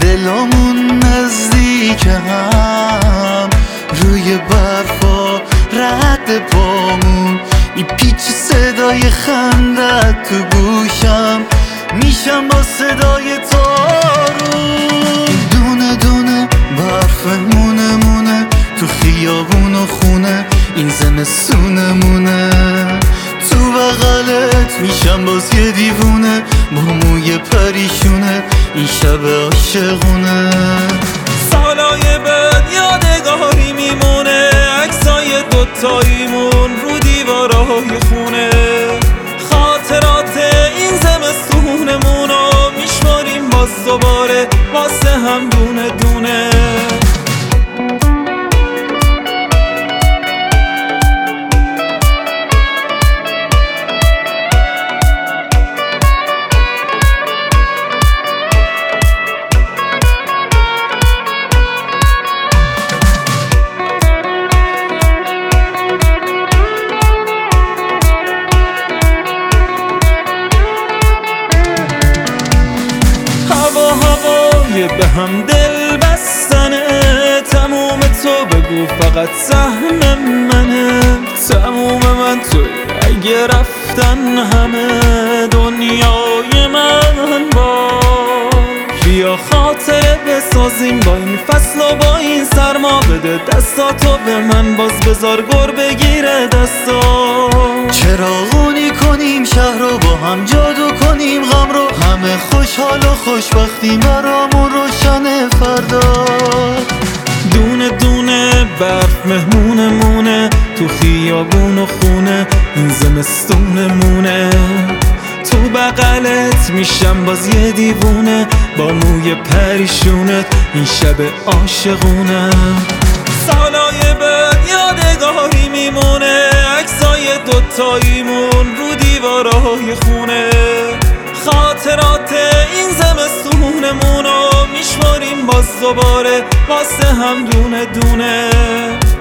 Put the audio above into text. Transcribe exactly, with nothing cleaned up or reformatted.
دلمون نزدیک هم، روی برفا رد پامون میپیچ صدای خندت تو گوشم، میشم با صدای تارون. دونه دونه برف مونه مونه تو خیابون و خونه، این زمستونمونه. تو بغلت میشم باز یه دیوونه، با موی پریشونه، این شب عاشقونه. سالای بعد یادگاری میمونه، عکسای دوتاییمون رو دیوارای خونه. خاطرات این زمستونمونو میشماریم باز دوباره واسه هم دونه دونه. هوای به هم دل بستنه، تموم تو بگو فقط سهم منه. تموم من توی اگه رفتن همه دنیای من باش. بیا خاطره بسازیم با این فصل و با این سرما، بده دستاتو به من باز بذار گر بگیره دستا. چراغونی کنیم شهر رو با هم جادو کنیم، غم رو همه خوشحال و خوشبختی برامون روشن فردا. دونه دونه برف مهمونمونه تو خیابون و خونه، این زمستونمونه. تو بغلت میشم باز یه دیوونه، با موی پریشونت این شب عاشقونه. سالای بعد یادگاری میمونه، عکسای دوتاییمون رو دیوارای خونه. خاطرات این زمستونمونو میشماریم باز دوباره واسه هم دونه دونه.